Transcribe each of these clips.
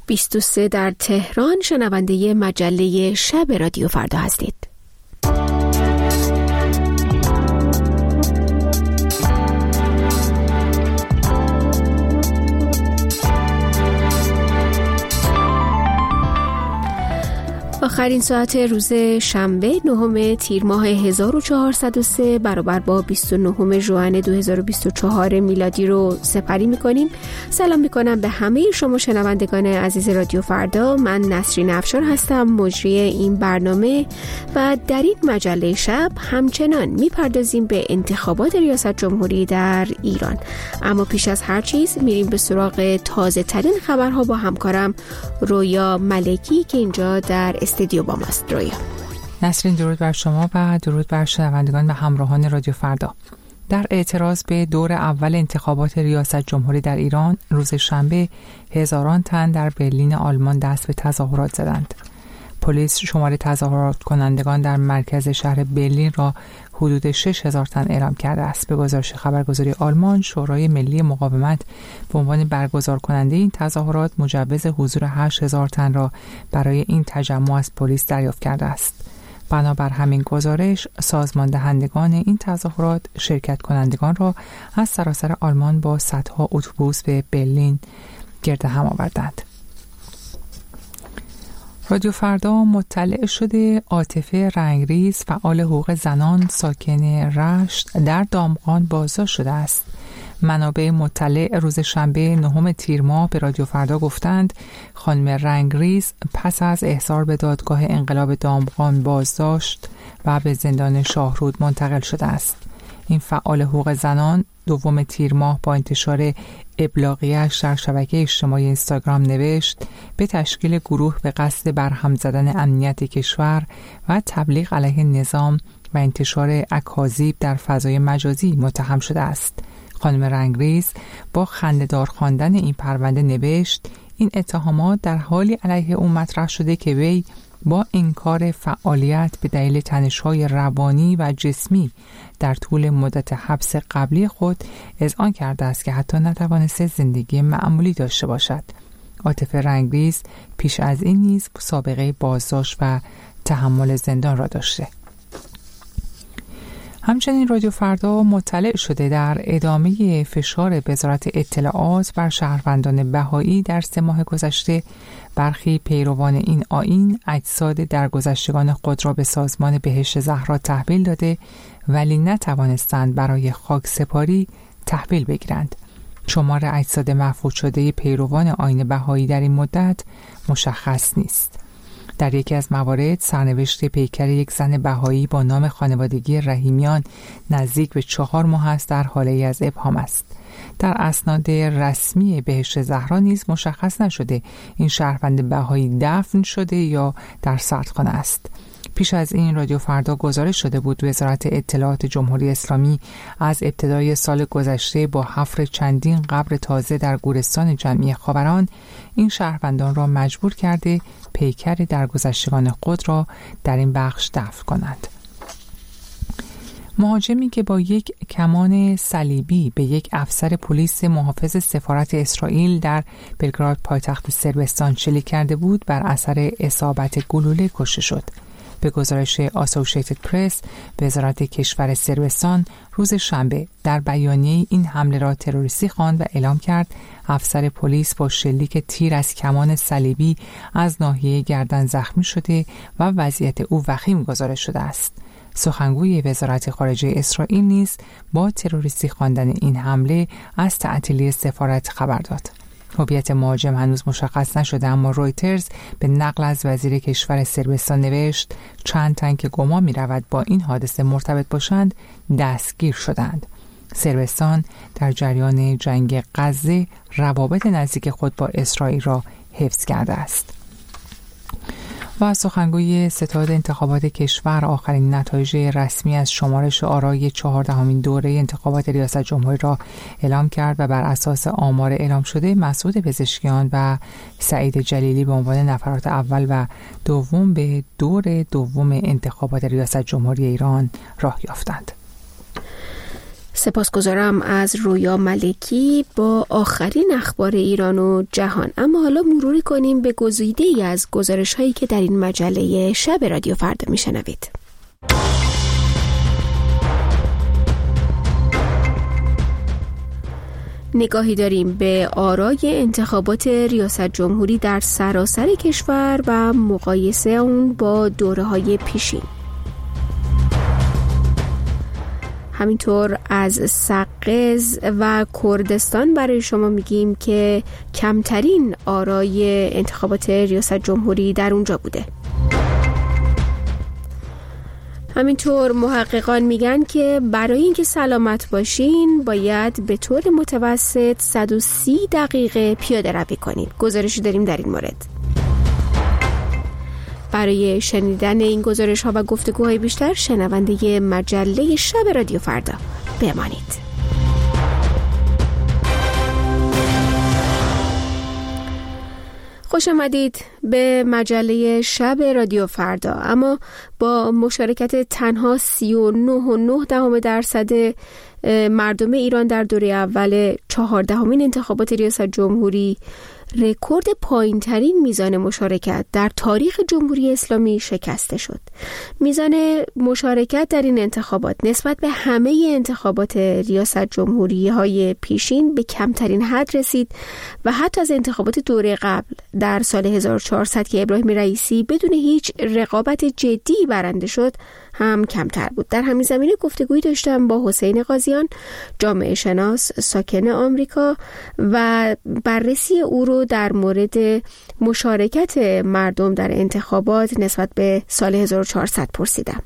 23 در تهران شنونده مجله شب رادیو فردا هستید. آخرین ساعت روز شنبه 9 تیر ماه 1403 برابر با 29 ژوئن 2024 میلادی رو سپری می‌کنیم. سلام می‌کنم به همه شما شنوندگان عزیز رادیو فردا. من نسرین افشار هستم، مجری این برنامه، و در این مجله شب همچنان می‌پردازیم به انتخابات ریاست جمهوری در ایران. اما پیش از هر چیز میریم به سراغ تازه‌ترین خبرها با همکارم رویا ملکی که اینجا در استودیو با ماست. رویا. نسرین، درود بر شما و درود بر شنوندگان و همراهان رادیو فردا. در اعتراض به دور اول انتخابات ریاست جمهوری در ایران روز شنبه هزاران تن در برلین آلمان دست به تظاهرات زدند. پلیس شمار تظاهرات کنندگان در مرکز شهر برلین را حدود 6000 تن اعلام کرده است. به گزارش خبرگزاری آلمان، شورای ملی مقاومت به عنوان برگزار کننده این تظاهرات مجوز حضور 8000 تن را برای این تجمع از پلیس دریافت کرده است. بنابر همین گزارش، سازمان دهندگان این تظاهرات شرکت کنندگان را از سراسر آلمان با صدها اتوبوس به برلین گرد هم آوردند. رادیو فردا مطلع شده عاطفه رنگریز، فعال حقوق زنان ساکن رشت، در دامغان بازداشت شده است. منابع مطلع روز شنبه 9 تیر ماه به رادیو فردا گفتند خانم رنگریز پس از احضار به دادگاه انقلاب دامغان بازداشت و به زندان شاهرود منتقل شده است. این فعال حقوق زنان 2 تیر ماه با انتشار ابلاغیه‌اش در شبکه اجتماعی اینستاگرام نوشت به تشکیل گروه به قصد برهم زدن امنیت کشور و تبلیغ علیه نظام و انتشار اکاذیب در فضای مجازی متهم شده است. خانم رنگریز با خنده‌دار خواندن این پرونده نوشت این اتهامات در حالی علیه او مطرح شده که وی با انکار فعالیت به دلیل تنش‌های روانی و جسمی در طول مدت حبس قبلی خود اذعان کرده است که حتی نتوانسته زندگی معمولی داشته باشد. عاطفه رنگریز پیش از این نیز سابقه بازداشت و تحمل زندان را داشته. همچنین رادیو فردا مطلع شده در ادامه فشار وزارت اطلاعات بر شهروندان بهایی در 3 ماه گذشته برخی پیروان این آیین اجساد درگذشتگان خود را به سازمان بهشت زهرا تحویل داده ولی نتوانستند برای خاکسپاری تحویل بگیرند. شمار اجساد محفوظ شده پیروان آیین بهایی در این مدت مشخص نیست. در یکی از موارد سرنوشت پیکر یک زن بهایی با نام خانوادگی رحیمیان نزدیک به 4 ماه است در حاله از ابهام است. در اسناد رسمی بهشت زهرا نیز مشخص نشده این شهروند بهایی دفن شده یا در سردخانه است. پیش از این رادیو فردا گزارش شده بود وزارت اطلاعات جمهوری اسلامی از ابتدای سال گذشته با حفر چندین قبر تازه در گورستان جمعی خاوران این شهروندان را مجبور کرده پیکر درگذشتگان خود را در این بخش دفن کنند. مهاجمی که با یک کمان صلیبی به یک افسر پلیس محافظ سفارت اسرائیل در بلگراد پایتخت صربستان شلیک کرده بود بر اثر اصابت گلوله کشته شد. به گزارش آسوشیتد پرس، وزارت کشور صربستان روز شنبه در بیانیه این حمله را تروریستی خواند و اعلام کرد افسر پلیس با شلیک تیر از کمان صلیبی از ناحیه گردن زخمی شده و وضعیت او وخیم گزارش شده است. سخنگوی وزارت خارجه اسرائیل نیز با تروریستی خواندن این حمله از تعطیلی سفارت خبر داد. هویت مهاجم هنوز مشخص نشده، اما رویترز به نقل از وزیر کشور صربستان نوشت چند تن که گمان می رود با این حادثه مرتبط باشند دستگیر شدند. صربستان در جریان جنگ غزه روابط نزدیک خود با اسرائیل را حفظ کرده است. و سخنگوی ستاد انتخابات کشور آخرین نتایج رسمی از شمارش آرای 14مین دوره انتخابات ریاست جمهوری را اعلام کرد و بر اساس آمار اعلام شده مسعود پزشکیان و سعید جلیلی به عنوان نفرات اول و دوم به دور دوم انتخابات ریاست جمهوری ایران راه یافتند. سپاسگزارم از رویا ملکی با آخرین اخبار ایران و جهان. اما حالا مروری کنیم به گزیده‌ای از گزارش‌هایی که در این مجله شب رادیو فردا میشنوید. نگاهی داریم به آرای انتخابات ریاست جمهوری در سراسر کشور و مقایسه اون با دوره‌های پیشین. همینطور از سقز و کردستان برای شما میگیم که کمترین آرای انتخابات ریاست جمهوری در اونجا بوده. همینطور محققان میگن که برای اینکه سلامت باشین باید به طور متوسط 130 دقیقه پیاده روی کنید. گزارشی داریم در این مورد. برای شنیدن این گزارش ها و گفتگوهای بیشتر شنونده مجله شب رادیو فردا بمانید. خوش آمدید به مجله شب رادیو فردا. اما با مشارکت تنها 39.9% مردم ایران در دوره اول 14مین انتخابات ریاست جمهوری، رکورد پایین‌ترین میزان مشارکت در تاریخ جمهوری اسلامی شکسته شد. میزان مشارکت در این انتخابات نسبت به همه انتخابات ریاست جمهوری‌های پیشین به کمترین حد رسید و حتی از انتخابات دوره قبل در سال 1400 که ابراهیم رئیسی بدون هیچ رقابت جدی برنده شد هم کمتر بود. در همین زمینه گفتگویی داشتم با حسین قاضیان، جامعه شناس ساکن آمریکا، و بررسی او رو در مورد مشارکت مردم در انتخابات نسبت به سال 1400 پرسیدم.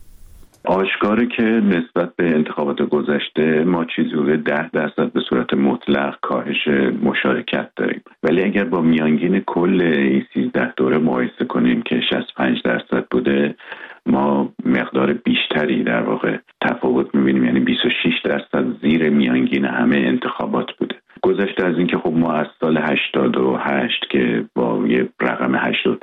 آشکاره که نسبت به انتخابات گذشته ما چیزی حدود 10% به صورت مطلق کاهش مشارکت داریم، ولی اگر با میانگین کل این 13 دوره مقایسه کنیم که 65% بوده، ما مقدار بیشتری در واقع تفاوت می‌بینیم، یعنی 26% زیر میانگین همه انتخابات بوده. گذشته از این که خب ما از سال 88 که با یه رقم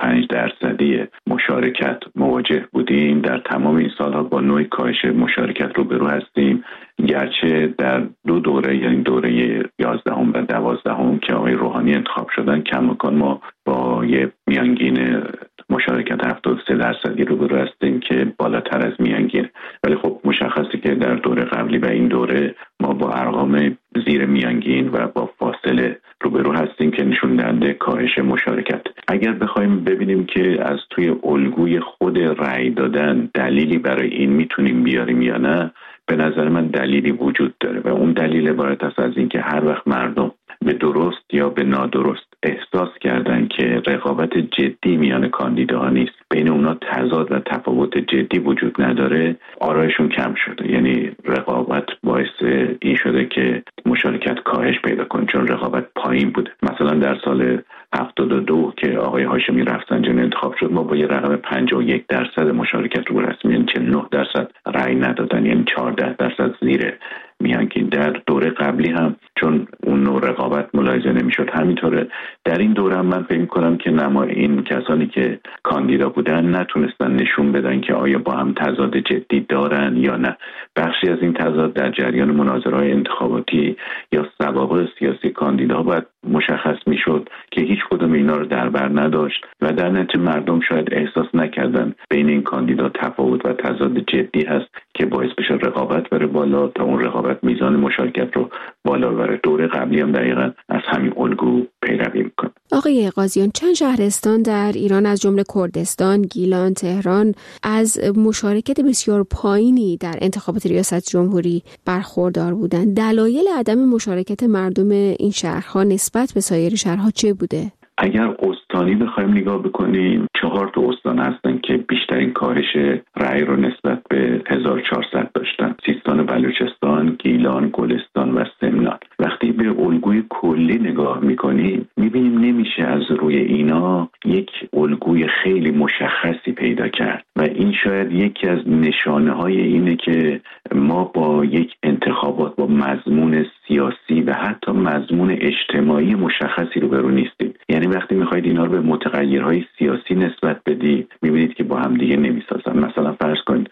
85% مشارکت مواجه بودیم، در تمام این سالها با نوع کاهش مشارکت روبرو هستیم، گرچه در دو دوره، یعنی دوره 11 و 12 که آقای روحانی انتخاب شدن، کماکان ما با یه میانگین مشارکت 73% روبرو هستیم که بالاتر از میانگین، ولی خب مشخصه که در دوره قبلی و این دوره ما با ارقام زیر میانگین و با فاصله روبرو هستیم که نشون دهنده کاهش مشارکت. اگر بخوایم ببینیم که از توی الگوی خود رأی دادن دلیلی برای این میتونیم بیاریم یا نه، به نظر من دلیلی وجود داره و اون دلیل عبارت است از این که هر وقت مردم به درست یا به نادرست احساس کردن که رقابت جدی میان کاندیداها نیست، بین اونا تضاد و تفاوت جدی وجود نداره، آرایشون کم شده. یعنی رقابت باعث این شده که مشارکت کاهش پیدا کنه، چون رقابت پایین بوده. مثلا در سال 72 که آقای هاشمی رفسنجانی انتخاب شد، ما با یه رقم 51% مشارکت رو رسمی، یعنی 49% رأی ندادن، یعنی 14% زیر میانگین. در دوره قبلی هم چون اون نوع رقابت ملاحظه نمیشد، همینطوره در این دوره هم من فکر کنم که این کسانی که کاندیدا بودن نتونستن نشون بدن که آیا با هم تضاد جدی دارن یا نه. بخشی از این تضاد در جریان مناظره‌های انتخاباتی یا سوابق سیاسی کاندیدا باید مشخص میشد که هیچ کدوم اینا رو در بر نداشت و در نتیجه مردم شاید احساس نکردن بین این کاندیدا تفاوت و تضاد جدی هست که باعث بشه رقابت بره بالا، تا اون رقابت میزان مشارکت رو بالا ببره. دوره قبلی هم دقیقاً از همین الگو پیروی میکنه. آقای قاضیان، چند شهرستان در ایران از جمله کردستان، گیلان، تهران از مشارکت بسیار پایینی در انتخابات ریاست جمهوری برخوردار بودند. دلایل عدم مشارکت مردم این شهرها نسبت به سایر شهرها چه بوده؟ اگر استانی بخوایم نگاه بکنیم، 4 استان هستن که بیشترین کاهش رأی رو نسبت به 1400 داشتن: سیستان و بلوچستان، گیلان، گلستان و سمنان. وقتی به الگوی کلی نگاه میکنیم میبینیم نمیشه از روی اینا یک الگوی خیلی مشخصی پیدا کرد و این شاید یکی از نشانه های اینه که ما با یک انتخابات با مضمون سیاسی و حتی مضمون اجتماعی مشخصی روبرو نیستیم. یعنی وقتی میخواید اینا رو به متغیرهای سیاسی نسبت بدید میبینید که با هم دیگه نمیسازن. مثلا فرض کنید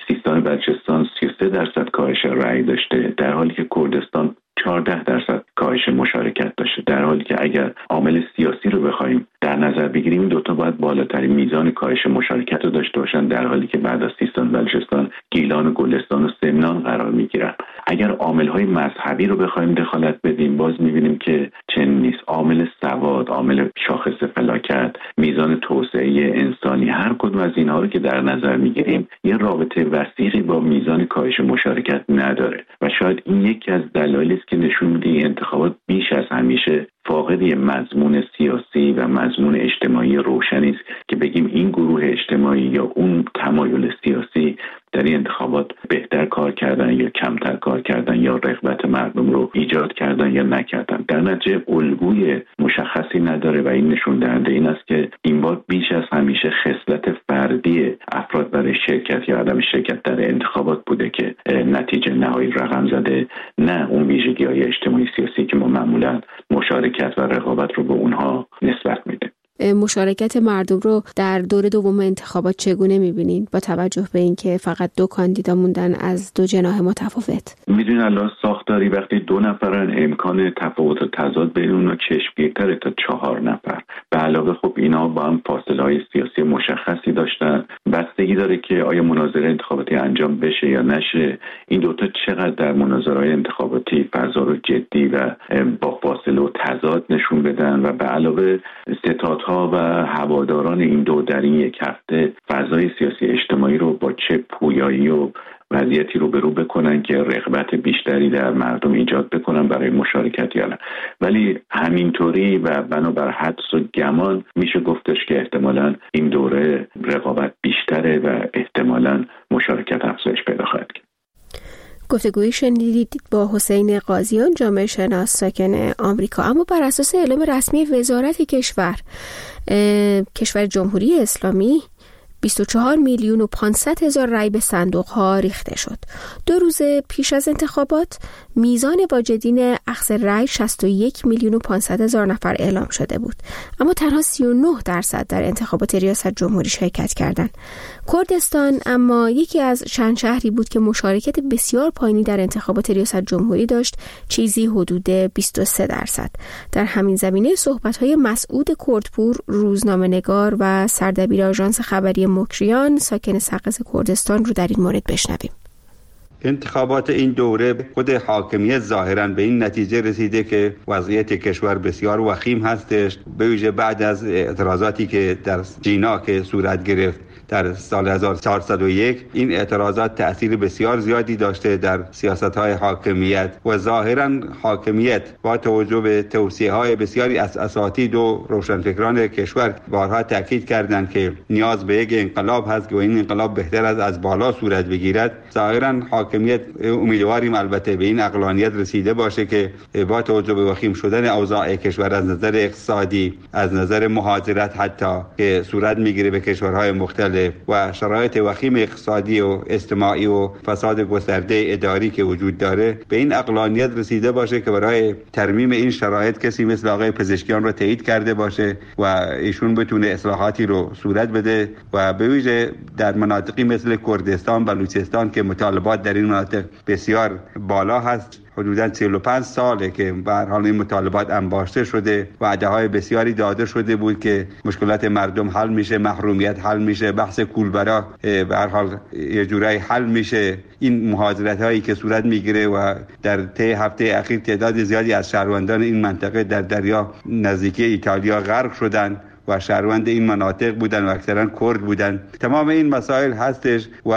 سیستان بلوچستان 33% کاهش رأی داشته، در حالی که کردستان 14% کاهش مشارکت داشته. در حالی که اگر عامل سیاسی رو بخوایم در نظر بگیریم این دوتا باید بالاترین میزان کاهش مشارکت رو داشته باشن، در حالی که بعد از سیستان بلوچستان گیلان و گلستان و سمنان قرار میگیرن. اگر عامل‌های مذهبی رو بخوایم دخالت بدیم باز می‌بینیم که چنین نیست. عامل سواد، عامل شاخص فلاکت، میزان توسعه انسانی، هر کدوم از اینها رو که در نظر می‌گیریم یه رابطه وثیقی با میزان کاهش مشارکت نداره و شاید این یکی از دلایلی است که نشون میده این انتخابات بیش از همیشه فاقد مضمون سیاسی و مضمون اجتماعی روشنی است که بگیم این گروه اجتماعی یا اون تمایل سیاسی در این انتخابات بهتر کار کردن یا کمتر کار کردن یا رغبت مردم رو ایجاد کردن یا نکردن. در نتیجه الگوی مشخصی نداره و این نشون دهنده این است که این بار بیش از همیشه خصلت فردی افراد برای شرکت یا عدم شرکت در انتخابات بوده که نتیجه نهایی رقم زده، نه اون ویژگی‌های اجتماعی سیاسی که ما معمولا مشارکت و رقابت رو به اونها نسبت میده. مشارکت مردم رو در دور دوم انتخابات چگونه می‌بینید با توجه به اینکه فقط 2 کاندیدا موندن از 2 جناح متفاوت؟ میدونید الان ساختاری وقتی 2 نفرن امکان تفاوت و تضاد بین اونها چشمگیرتره تا 4 نفر. به علاوه خب اینا با هم فاصله‌های سیاسی مشخصی داشتن. بستگی داره که آیا مناظره انتخاباتی انجام بشه یا نشه. این دوتا چقدر در مناظره‌های انتخاباتی فضا رو جدی و با فاصله و تضاد نشون بدن و به علاوه ستادها و هواداران این دو در این یک هفته فضای سیاسی اجتماعی رو با چه پویایی و وضعیتی رو برو بکنن که رغبت بیشتری در مردم ایجاد بکنن برای مشارکت یا نه. ولی همینطوری و بنابر حدس و گمان میشه گفتش که احتمالاً این دوره رقابت بیشتره و احتمالاً مشارکت افزایش پیدا خواهد کرد. گفتگویی شنیدید با حسین قاضیان، جامعه شناس ساکن آمریکا. اما بر اساس اعلام رسمی وزارت کشور جمهوری اسلامی 24,500,000 رای به صندوق‌ها ریخته شد. 2 روز پیش از انتخابات میزان واجدین اخذ رای 61,500,000 نفر اعلام شده بود، اما تنها 39% در انتخابات ریاست جمهوری شرکت کردند. کردستان اما یکی از چند شهری بود که مشارکت بسیار پایینی در انتخابات ریاست جمهوری داشت، چیزی حدود 23%. در همین زمینه صحبت‌های مسعود کردپور، روزنامه‌نگار و سردبیر آژانس خبری مکریان ساکن سقز کردستان رو در این مورد بشنویم. انتخابات این دوره خود حاکمیت ظاهراً به این نتیجه رسیده که وضعیت کشور بسیار وخیم هستش، به ویژه بعد از اعتراضاتی که در جینا که صورت گرفت در سال 1401. این اعتراضات تأثیر بسیار زیادی داشته در سیاست‌های حاکمیت و ظاهراً حاکمیت با توجه به توصیه‌های بسیاری از اساتید و روشنفکران کشور بارها تاکید کردند که نیاز به یک انقلاب هست و این انقلاب بهتر از بالا صورت بگیرد. ظاهراً حاکمیت امیدواریم البته به این عقلانیت رسیده باشه که با توجه به وخیم شدن اوضاع کشور از نظر اقتصادی، از نظر مهاجرت حتی که صورت میگیره به کشورهای مختلف و شرایط وخیم اقتصادی و اجتماعی و فساد گسترده اداری که وجود داره، به این عقلانیت رسیده باشه که برای ترمیم این شرایط کسی مثل آقای پزشکیان رو تایید کرده باشه و ایشون بتونه اصلاحاتی رو صورت بده و به ویژه در مناطقی مثل کردستان، بلوچستان که مطالبات در این مناطق بسیار بالا هست، حدوداً 45 ساله که به هر حال این مطالبات انباشته شده، وعده‌های بسیاری داده شده بود که مشکلات مردم حل میشه، محرومیت حل میشه، بحث کولبرا به هر حال یه جورایی حل میشه. این مهاجرت‌هایی که صورت میگیره و در طی هفته اخیر تعداد زیادی از شهروندان این منطقه در دریا نزدیکی ایتالیا غرق شدند و شهروند این مناطق بودن و اکثرا کرد بودن. تمام این مسائل هستش و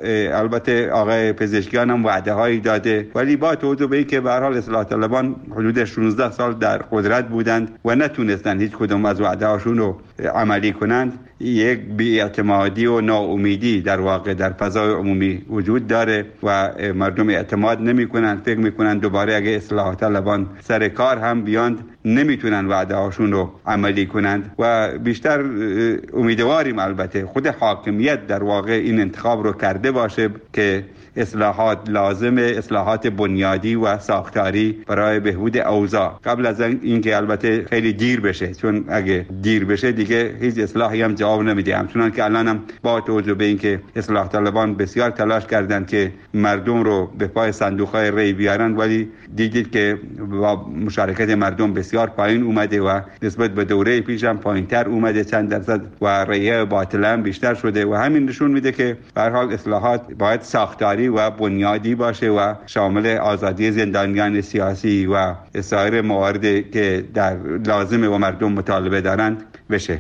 البته آقای پزشکیان هم وعده هایی داده، ولی با توجه به اینکه به هر حال اصلاح طلبان حدود 16 سال در قدرت بودند و نتونستن هیچ کدوم از وعده هاشون رو عملی کنند، یک بی‌اعتمادی و ناامیدی در واقع در فضای عمومی وجود داره و مردم اعتماد نمی‌کنند. فکر می‌کنند دوباره اگه اصلاح طلبان سر کار هم بیاند نمیتونن وعده هاشون رو عملی کنند و بیشتر امیدواریم البته خود حاکمیت در واقع این انتخاب رو کرده باشه که اصلاحات لازمه، اصلاحات بنیادی و ساختاری برای بهبود اوضاع قبل از اینکه البته خیلی دیر بشه، چون اگه دیر بشه دیگه هیچ اصلاحی هم جواب نمیده. همچنان که الان هم با توجه به اینکه اصلاح طلبان بسیار تلاش کردند که مردم رو به پای صندوق‌های ری بیارن، ولی دیدید که با مشارکت مردم بسیار پایین اومده و نسبت به دوره پیش هم پایینتر اومده چند درصد و ریه باطل هم بیشتر شده و همین نشون میده که به هر حال اصلاحات باید ساختاری و بنیادی باشه و شامل آزادی زندانیان سیاسی و سایر مواردی که در لازمه و مردم مطالبه دارند بشه.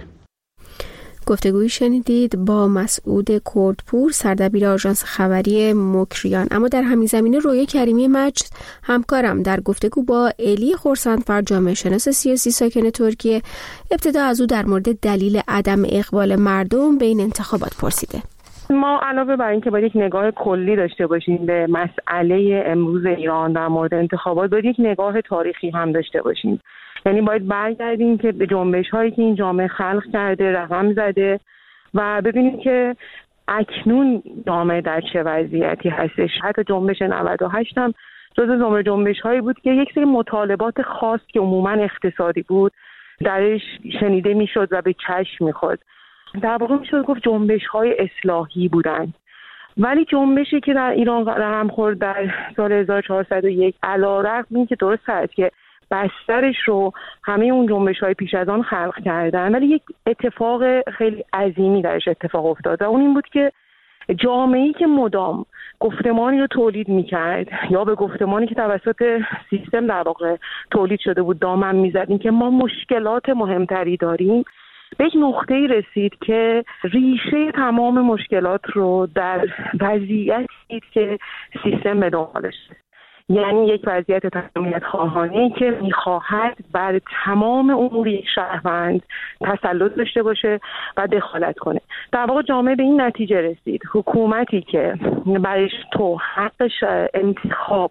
گفتگویی شنیدید با مسعود کردپور، سردبیر آژانس خبری مکریان. اما در همین زمینه رویا کریمی مجد، همکارم، در گفتگو با الی خورسندفر، جامعه شناس سیاسی ساکن ترکیه، ابتدا از او در مورد دلیل عدم اقبال مردم به این انتخابات پرسیده. ما علاوه بر اینکه باید یک نگاه کلی داشته باشیم به مسئله امروز ایران در مورد انتخابات، باید یک نگاه تاریخی هم داشته باشیم. یعنی باید برگردیم که به جنبش‌هایی که این جامعه خلق کرده، رقم زده و ببینیم که اکنون جامعه در چه وضعیتی هستش. حتی جنبش 98 هم جزو زمره جنبش‌هایی بود که یک سری مطالبات خاص که عموماً اقتصادی بود درش شنیده می‌شد و به چشم می‌خورد. در واقع میشد گفت جنبش‌های اصلاحی بودند. ولی جنبشی که در ایران رقم خورد در سال 1401 علی‌رغم اینکه درست است که بسترش رو همه اون جنبش‌های پیش از آن خلق کردن، ولی یک اتفاق خیلی عظیمی درش اتفاق افتاد و اون این بود که جامعه‌ای که مدام گفتمانی رو تولید می‌کرد یا به گفتمانی که توسط سیستم در واقع تولید شده بود دامن می‌زد که ما مشکلات مهمتری داریم، به یک نقطه‌ای رسید که ریشه تمام مشکلات رو در وضعیتی دید که سیستم به دنبالش است. یعنی یک وضعیت تمامیت خواهانه‌ای که می‌خواهد بر تمام امور یک شهروند تسلط داشته باشه و دخالت کنه. در واقع جامعه به این نتیجه رسید حکومتی که برایش تو حق انتخاب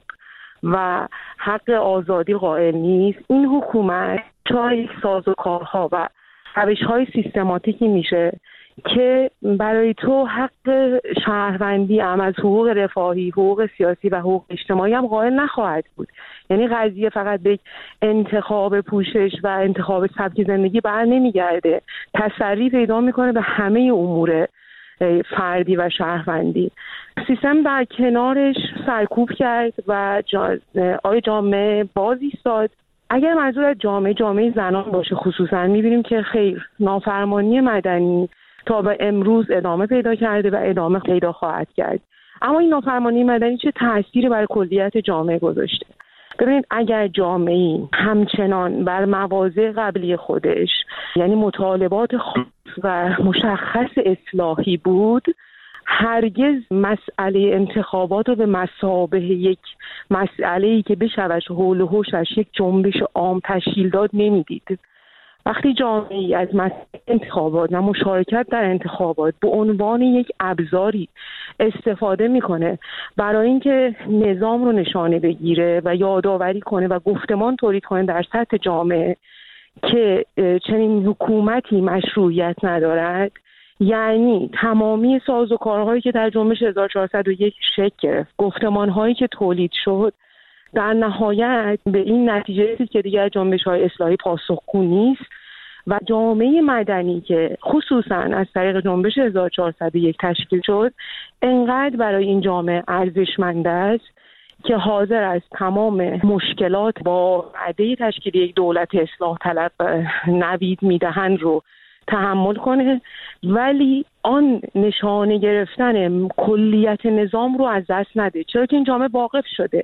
و حق آزادی قائل نیست، این حکومت جای سازوکارها و روش‌های سیستماتیکی میشه که برای تو حق شهروندی هم از حقوق رفاهی، حقوق سیاسی و حقوق اجتماعی هم قائل نخواهد بود. یعنی قضیه فقط به انتخاب پوشش و انتخاب سبک زندگی بر نمیگرده، تسری پیدا میکنه به همه امور فردی و شهروندی. سیستم در کنارش سرکوب کرد و جامعه باز ایستاد. اگر منظور از جامعه زنان باشه خصوصا، میبینیم که خیر، نافرمانی مدنی تا به امروز ادامه پیدا کرده و ادامه پیدا خواهد کرد. اما این نافرمانی مدنی چه تأثیری بر کلیت جامعه گذاشته؟ ببینید اگر جامعه همچنان بر مواضع قبلی خودش، یعنی مطالبات خاص و مشخص اصلاحی بود، هرگز مسئله انتخابات رو به مثابه یک مسئله‌ای که بشود حول و حوشش یک جنبش عام تشکیل داد نمیدید. وقتی جامعه از مسئله انتخابات و مشارکت در انتخابات به عنوان یک ابزاری استفاده میکنه برای اینکه نظام رو نشانه بگیره و یادآوری کنه و گفتمان تولید کنه در سطح جامعه که چنین حکومتی مشروعیت ندارد، یعنی تمامی سازوکارهایی که در جنبش 1401 شکل گرفت، گفتمان‌هایی که تولید شد، در نهایت به این نتیجه رسید که دیگر جنبش‌های اصلاحی پاسخگو نیست و جامعه مدنی که خصوصا از طریق جنبش 1401 تشکیل شد، انقدر برای این جامعه ارزشمند است که حاضر است تمام مشکلات با وعده تشکیل یک دولت اصلاح طلب نوید میدهند رو تحمل کنه، ولی آن نشانه گرفتن کلیت نظام رو از دست نده، چرا که این جامعه واقف شده.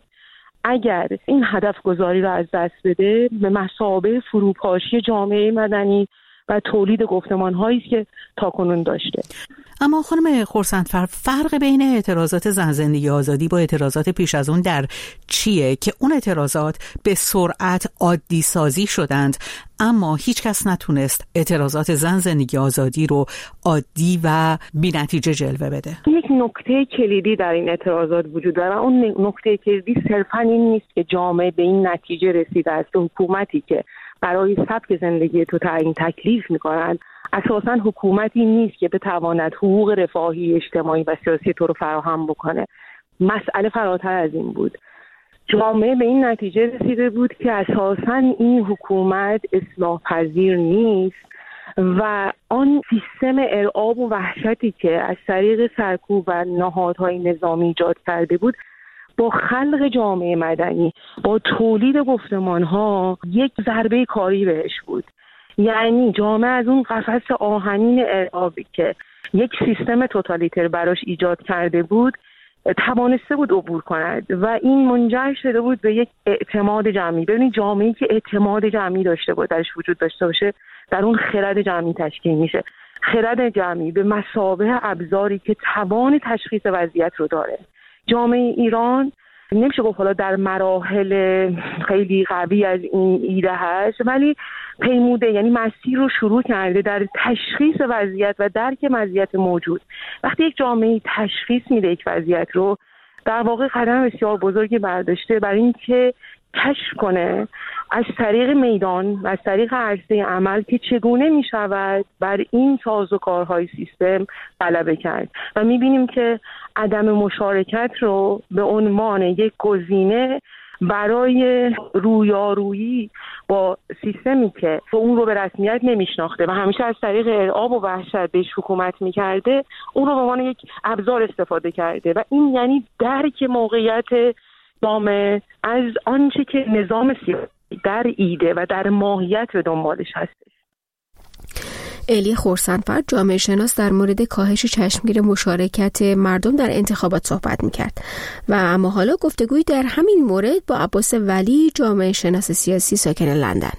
اگر این هدف گذاری رو از دست بده، به مثابه فروپاشی جامعه مدنی و تولید گفتمان هایی که تاکنون داشته. اما خانم خورسندفر، فرق بین اعتراضات زن زندگی آزادی با اعتراضات پیش از اون در چیه که اون اعتراضات به سرعت عادی سازی شدند اما هیچ کس نتونست اعتراضات زن زندگی آزادی رو عادی و بی نتیجه جلوه بده؟ یک نکته کلیدی در این اعتراضات وجود داره و اون نکته کلیدی صرفاً این نیست که جامعه به این نتیجه رسیده است که حکومتی که برای سبک زندگی تو تعیین تکلیف میکنن، اساساً حکومتی نیست که بتواند حقوق رفاهی اجتماعی و سیاسی تو رو فراهم بکنه. مسئله فراتر از این بود. جامعه به این نتیجه رسیده بود که اساساً این حکومت اصلاح پذیر نیست و آن سیستم ارعاب و وحشتی که از طریق سرکوب و نهادهای نظامی ایجاد کرده بود، با خلق جامعه مدنی، با تولید گفتمان‌ها یک ضربه کاری بهش بود. یعنی جامعه از اون قفس آهنین ارعابی که یک سیستم توتالیتر براش ایجاد کرده بود توانسته بود عبور کند و این منجر شده بود به یک اعتماد جمعی. ببینید جامعه‌ای که اعتماد جمعی داشته بود، درش وجود داشته باشه، در اون خرد جمعی تشکیل میشه. خرد جمعی به مثابه ابزاری که توان تشخیص وضعیت رو داره. جامعه ایران نمیشه گفت حالا در مراحل خیلی قوی از این ایده هست، ولی پیموده، یعنی مسیر رو شروع کرده در تشخیص وضعیت و درک وضعیت موجود. وقتی یک جامعه تشخیص میده یک وضعیت رو، در واقع قدم بسیار بزرگی برداشته برای اینکه کشف کنه از طریق میدان و از طریق عرصه عمل که چگونه می شود بر این سازوکارهای سیستم غلبه کرد. و می بینیم که عدم مشارکت رو به عنوان یک گزینه برای رویارویی با سیستمی که اون رو به رسمیت نمیشناخته و همیشه از طریق ارعاب و وحشت بهش حکومت میکرده، اون رو به عنوان یک ابزار استفاده کرده و این یعنی درک موقعیت جامعه از آنچه که نظام سیاسی در ایده و در ماهیت به دنبالش هستش. الی خورسندفر جامعه شناس در مورد کاهش چشمگیر مشارکت مردم در انتخابات صحبت میکرد و اما حالا گفتگویی در همین مورد با عباس ولی، جامعه شناس سیاسی ساکن لندن.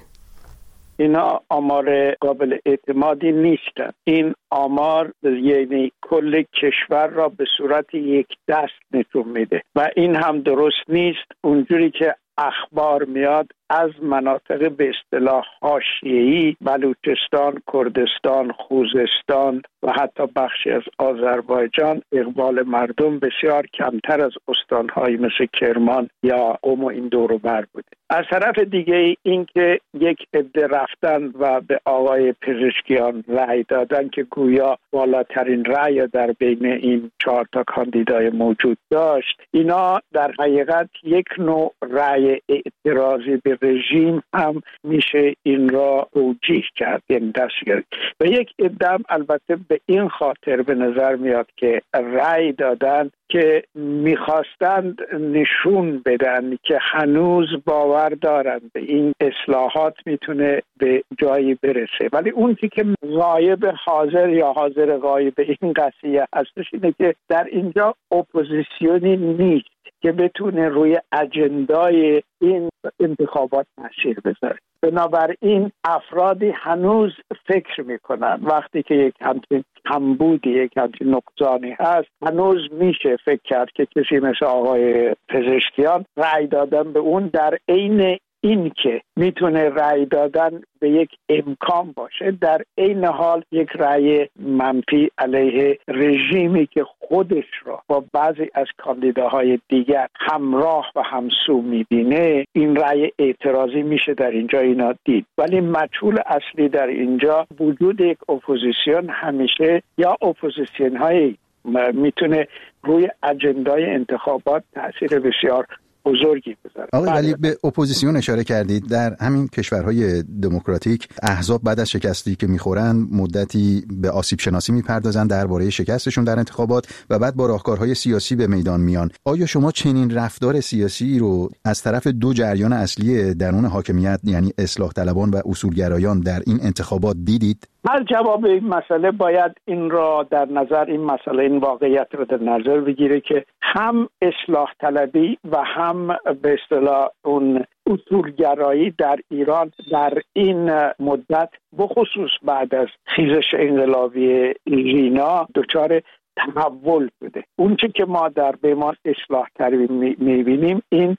اینا آمار قابل اعتمادی نیستن. این آمار یعنی کل کشور را به صورت یک دست نشون میده و این هم درست نیست. اونجوری که اخبار میاد از مناطق به اصطلاح حاشیه‌ای، بلوچستان، کردستان، خوزستان و حتی بخشی از آذربایجان، اقبال مردم بسیار کمتر از استان‌های مثل کرمان یا قم و این دور و بر بوده. از طرف دیگه این که یک عده رفتن و به آقای پزشکیان رأی دادن که گویا بالاترین رأی در بین این 4 تا کاندیدای موجود داشت، اینا در حقیقت یک نوع رأی اعتراضی به رژیم هم میشه این را توجیه کرد، یعنی دست گرفت. و یک عده البته به این خاطر به نظر میاد که رأی دادن که میخواستند نشون بدن که هنوز باور دارند به این اصلاحات میتونه به جایی برسه. ولی اون که غایب حاضر یا حاضر غایب این قضیه هستش اینه که در اینجا اپوزیسیونی نیست که بتونه روی اجندای این انتخابات تاثیر بذاره. بنابراین افرادی هنوز فکر میکنن وقتی که یک همچین کمبودی، یک همچین نقصانی هست، هنوز میشه فکر کرد که کسی مثل آقای پزشکیان رأی دادن به اون در عین این که میتونه رأی دادن به یک امکان باشه، در عین حال یک رأی منفی علیه رژیمی که خودش را با بعضی از کاندیداهای دیگر همراه و همسو میبینه، این رأی اعتراضی میشه در اینجا اینا دید. ولی مجهول اصلی در اینجا وجود یک اپوزیسیون همیشه یا اپوزیسیون های میتونه روی اجندای انتخابات تأثیر بسیار بزرگی بذاره. آقای ولی به اپوزیسیون اشاره کردید. در همین کشورهای دموکراتیک احزاب بعد از شکستی که میخورن مدتی به آسیب شناسی میپردازن درباره شکستشون در انتخابات و بعد با راهکارهای سیاسی به میدان میان. آیا شما چنین رفتار سیاسی رو از طرف دو جریان اصلی درون حاکمیت، یعنی اصلاح طلبان و اصولگرایان، در این انتخابات دیدید؟ هر جواب این مسئله باید این را در نظر، این مسئله، این واقعیت رو در نظر بگیره که هم اصلاح طلبی و هم به اصطلاح اون اصولگرایی در ایران در این مدت بخصوص بعد از خیزش انقلابی ژینا دچار تحول بوده. اون چی که ما در بیمان اصلاح طلبی میبینیم این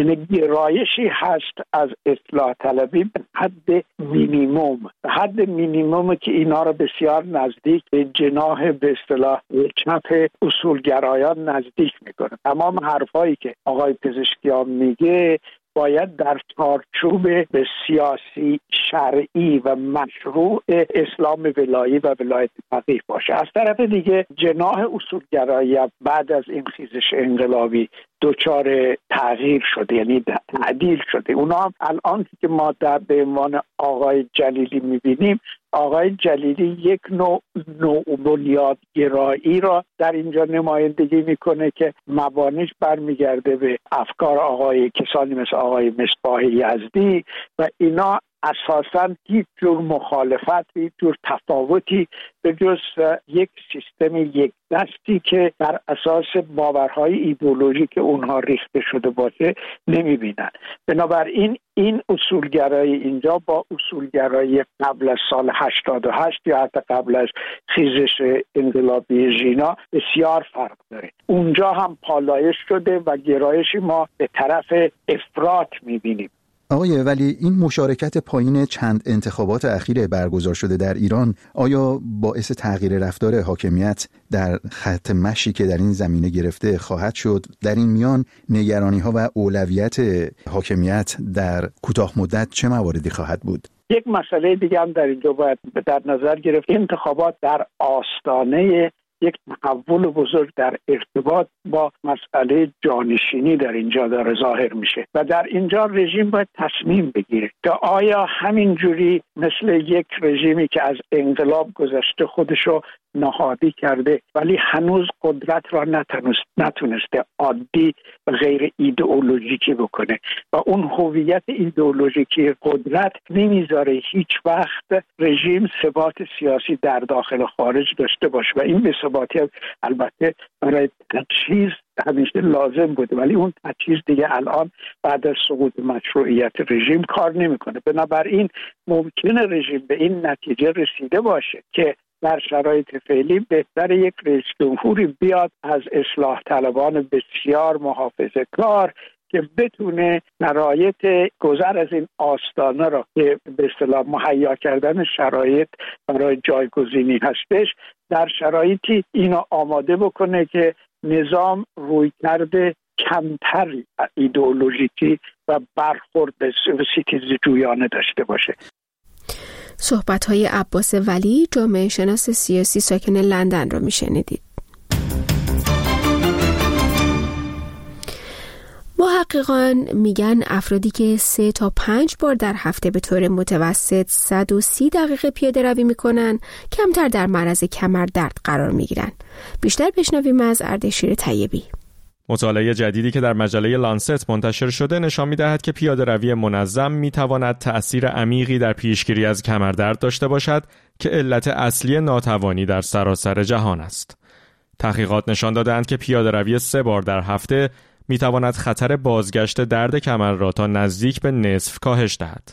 گرایشی هست از اصلاح طلبی به حد مینیموم، به حد مینیموم که اینا رو بسیار نزدیک به جناح به اصطلاح چپ اصولگرایان نزدیک میکنه. تمام حرفایی که آقای پزشکیان میگه باید در چارچوب سیاسی شرعی و مشروع اسلام ولایی و ولایت فقیه باشه. از طرف دیگه جناح اصولگرایی بعد از این خیزش انقلابی دچار تغییر شده، یعنی تعدیل شده. اونا الان که ما در به عنوان آقای جلیلی میبینیم، آقای جلیلی یک نوع بنیادگرایی را در اینجا نمایندگی میکنه که مبانیش برمیگرده به افکار کسانی مثل آقای مصباح یزدی و اینا اساساً هیچ جور مخالفت، هیچ جور تفاوتی به جز یک سیستم یک دستی که بر اساس باورهای ایدئولوژیک اونها ریخته شده باشه نمیبینن. بنابراین این اصولگرایی اینجا با اصولگرایی قبل از سال 88 یا حتی قبل از خیزش انقلابی ژینا بسیار فرق داره. اونجا هم پالایش شده و گرایشی ما به طرف افراط میبینیم. آقای ولی این مشارکت پایین چند انتخابات اخیر برگزار شده در ایران آیا باعث تغییر رفتار حاکمیت در خط مشی که در این زمینه گرفته خواهد شد؟ در این میان نگرانی‌ها و اولویت حاکمیت در کوتاه مدت چه مواردی خواهد بود؟ یک مسئله دیگه هم در اینجا باید در نظر گرفت. انتخابات در آستانه یک تحول بزرگ در ارتباط با مسئله جانشینی در اینجا داره ظاهر میشه و در اینجا رژیم باید تصمیم بگیره که آیا همینجوری مثل یک رژیمی که از انقلاب گذشته خودشو نهادی کرده ولی هنوز قدرت را نتونسته عادی و غیر ایدئولوژیکی بکنه و اون هویت ایدئولوژیکی قدرت نمیذاره هیچ وقت رژیم ثبات سیاسی در داخل و خارج داشته باشه و این بی‌ثباتی البته برای تجهیز همیشه لازم بوده ولی اون تجهیز دیگه الان بعد از سقوط مشروعیت رژیم کار نمیکنه. بنابراین ممکنه رژیم به این نتیجه رسیده باشه که در شرایط فعلی بهتر یک رئیس جمهوری بیاد از اصلاح طلبان بسیار محافظه‌کار که بتونه شرایط گذر از این آستانه را که به اصطلاح مهیا کردن شرایط برای جایگزینی هستش در شرایطی اینو آماده بکنه که نظام رویکرد کمتر ایدئولوژیکی و برخورد به ستیزه جویانه داشته باشه. صحبت‌های عباس ولی، جامعه شناس سیاسی ساکن لندن را میشنیدید. محققان میگن افرادی که 3 تا 5 بار در هفته به طور متوسط 130 دقیقه پیاده روی میکنن کمتر در معرض کمردرد قرار میگیرن. بیشتر بشنویم از اردشیر طیبی. مطالعه جدیدی که در مجله لانست منتشر شده نشان می‌دهد که پیاده‌روی منظم می‌تواند تأثیر عمیقی در پیشگیری از کمردرد داشته باشد که علت اصلی ناتوانی در سراسر جهان است. تحقیقات نشان دادند که پیاده‌روی 3 بار در هفته می‌تواند خطر بازگشت درد کمر را تا نزدیک به نصف کاهش دهد.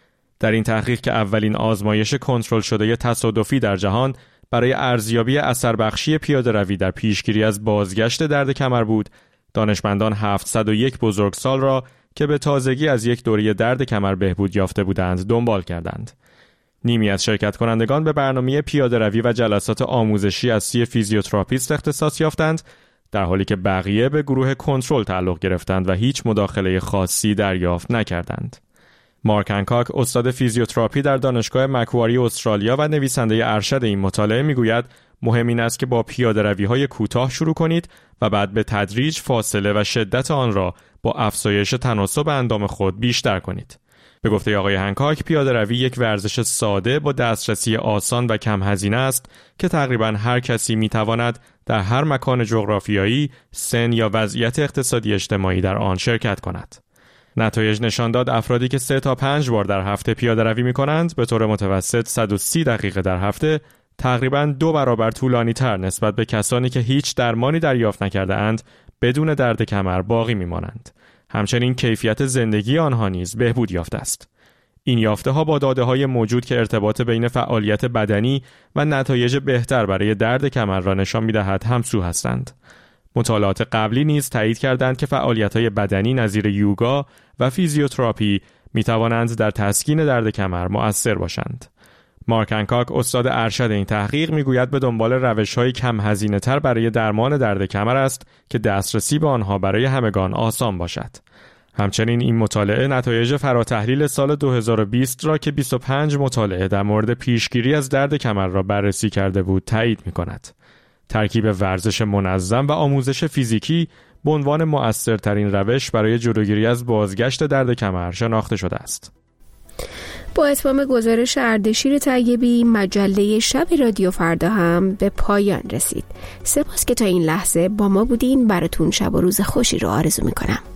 در این تحقیق که اولین آزمایش کنترل شده تصادفی در جهان برای ارزیابی اثربخشی پیاده‌روی در پیشگیری از بازگشت درد کمر بود، دانشمندان 701 بزرگسال را که به تازگی از یک دوره درد کمر بهبود یافته بودند دنبال کردند. نیمی از شرکت کنندگان به برنامه پیاده‌روی و جلسات آموزشی از سوی فیزیوتراپیست اختصاص یافتند، در حالی که بقیه به گروه کنترل تعلق گرفتند و هیچ مداخله خاصی دریافت نکردند. مارک هنکاک، استاد فیزیوتراپی در دانشگاه مکواری استرالیا و نویسنده ارشد این مطالعه میگوید مهم این است که با پیاده‌روی‌های کوتاه شروع کنید و بعد به تدریج فاصله و شدت آن را با افزایش تناسب اندام خود بیشتر کنید. به گفته آقای هنکاک، پیاده‌روی یک ورزش ساده با دسترسی آسان و کم هزینه است که تقریباً هر کسی می‌تواند در هر مکان جغرافیایی، سن یا وضعیت اقتصادی اجتماعی در آن شرکت کند. نتایج نشان داد افرادی که 3 تا 5 بار در هفته پیاده‌روی می‌کنند به طور متوسط 130 دقیقه در هفته تقریباً 2 برابر طولانی تر نسبت به کسانی که هیچ درمانی دریافت نکرده اند بدون درد کمر باقی می‌مانند. همچنین کیفیت زندگی آنها نیز بهبود یافته است. این یافته‌ها با داده‌های موجود که ارتباط بین فعالیت بدنی و نتایج بهتر برای درد کمر را نشان می‌دهد همسو هستند. مطالعات قبلی نیز تایید کردند که فعالیت‌های بدنی نظیر یوگا و فیزیوتراپی می‌توانند در تسکین درد کمر مؤثر باشند. مارک هنکاک، استاد ارشد این تحقیق، میگوید به دنبال روش‌های کم هزینه‌تر برای درمان درد کمر است که دسترسی به آنها برای همگان آسان باشد. همچنین این مطالعه نتایج فراتحلیل سال 2020 را که 25 مطالعه در مورد پیشگیری از درد کمر را بررسی کرده بود تایید می‌کند. ترکیب ورزش منظم و آموزش فیزیکی به عنوان مؤثرترین روش برای جلوگیری از بازگشت درد کمر شناخته شده است. با اتمام گزارش اردشیر طیبی، مجله شب رادیو فردا هم به پایان رسید. سپاس که تا این لحظه با ما بودین. براتون شب و روز خوشی رو آرزو میکنم.